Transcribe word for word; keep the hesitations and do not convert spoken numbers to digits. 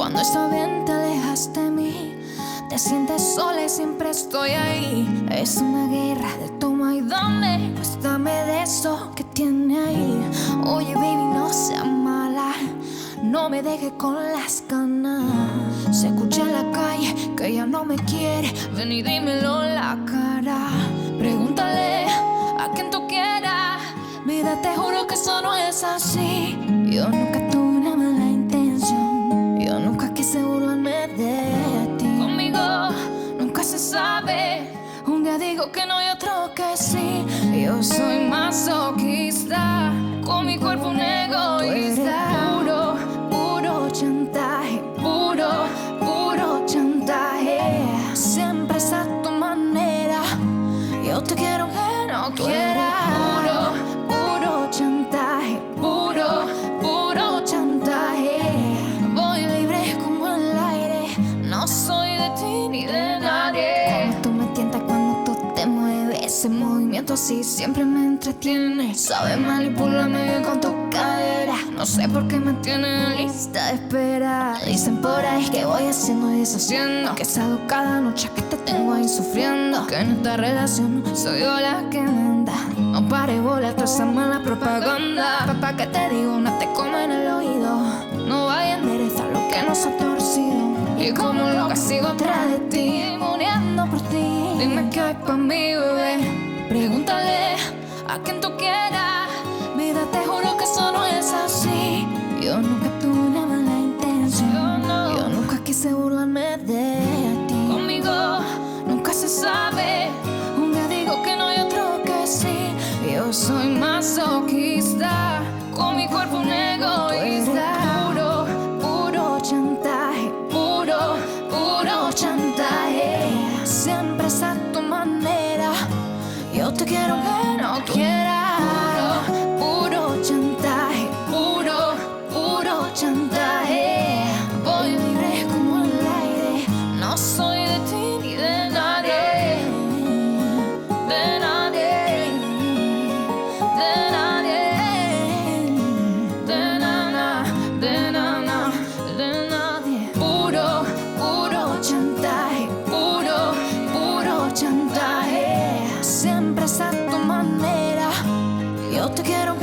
Cuando está bien te alejas de mí, te sientes sola y siempre estoy ahí. Es una guerra de toma y dame, pues dame de eso que tiene ahí. Oye baby, no seas mala, no me dejes con las ganas. Se escucha en la calle que ella no me quiere, ven y dímelo en la cara. Pregúntale a quien tú quieras, vida, te juro que eso no es así. Yo nunca tuve una mala intención, yo nunca quise burlarme de ti. Conmigo nunca se sabe, un día digo que no y otro que sí. Yo soy masoquista, con mi cuerpo un egoísta. Puro, puro chantaje, puro, puro chantaje. Siempre es a tu manera, yo te quiero que no quieras. Puro, puro chantaje, puro, puro chantaje. Voy libre como el aire, no soy de ti ni de nadie. Como tú me tientas cuando tú te mueves, ese movimiento así siempre me entretiene. Sabes manipularme bien con tu cadera, no sé por qué me tienen en lista de espera. Dicen por ahí que voy haciendo y deshaciendo, que salgo cada noche que te tengo ahí sufriendo, que en esta relación soy yo la que manda. No pare bola toda esa mala propaganda. Papá, que te digo, no te come en el oído, no vaya a enderezar lo que nos ha torcido. Y como loca sigo atrás de ti, muriendo por ti. Dime qué hay pa' mi bebé, pregúntale a quien tú quieras. Vida, te juro que eso no es así. Yo nunca tuve una mala intención, yo nunca quise burlarme de ti. Conmigo nunca se sabe, un día digo que no y otro que sí. Yo soy masoquista, con mi cuerpo un egoísta. Puro, puro chantaje, puro, puro chantaje. Siempre es a tu manera, yo te quiero que no quieras. Puro, puro chantaje, puro, puro chantaje. Voy libre como el aire, no soy de ti ni de nadie. De nadie, de nadie, de nada, de nada, de nadie. Puro, puro chantaje, puro, puro chantaje. Siempre es a tu manera, yo te quiero